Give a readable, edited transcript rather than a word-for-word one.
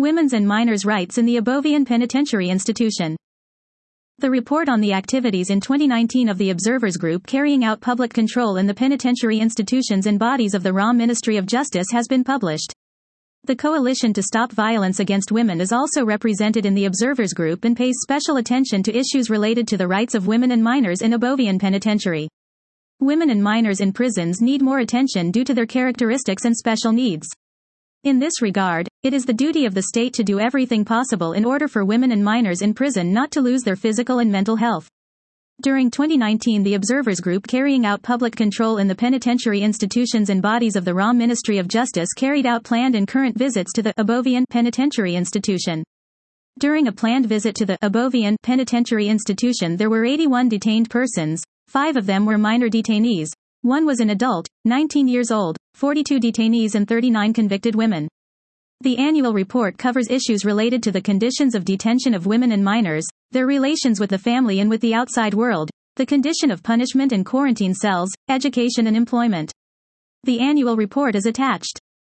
Women's and Minors' Rights in the Abovian Penitentiary Institution. The report on the activities in 2019 of the Observers Group carrying out public control in the penitentiary institutions and bodies of the ROM Ministry of Justice has been published. The Coalition to Stop Violence Against Women is also represented in the Observers Group and pays special attention to issues related to the rights of women and minors in Abovian Penitentiary. Women and minors in prisons need more attention due to their characteristics and special needs. In this regard, it is the duty of the state to do everything possible in order for women and minors in prison not to lose their physical and mental health. During 2019, the Observers Group carrying out public control in the penitentiary institutions and bodies of the ROM Ministry of Justice carried out planned and current visits to the Abovian Penitentiary Institution. During a planned visit to the Abovian Penitentiary Institution, there were 81 detained persons. 5 of them were minor detainees. 1 was an adult, 19 years old, 42 detainees and 39 convicted women. The annual report covers issues related to the conditions of detention of women and minors, their relations with the family and with the outside world, the condition of punishment and quarantine cells, education and employment. The annual report is attached.